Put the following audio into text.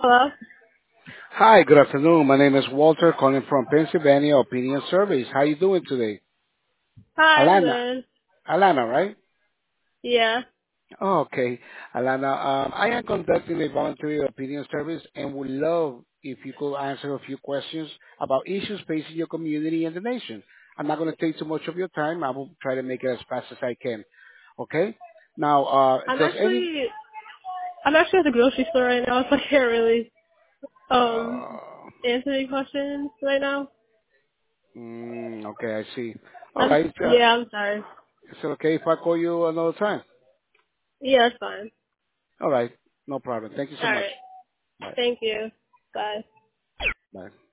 Hello? Hi, good afternoon. My name is Walter, calling from Pennsylvania Opinion Surveys. How you doing today? Hi, I'm Alana. good. Alana, right? Yeah. Oh, okay. Alana, I am conducting a voluntary opinion service and would love if you could answer a few questions about issues facing your community and the nation. I'm not going to take too much of your time. I will try to make it as fast as I can. Okay? Now, I'm does any... actually I'm actually at the grocery store right now, so I can't really um Uh, answer any questions right now. okay, I see. All right. I'm sorry. Is it okay if I call you another time? Yeah, it's fine. All right. No problem. Thank you so All much. right. Bye. Thank you. Bye. Bye.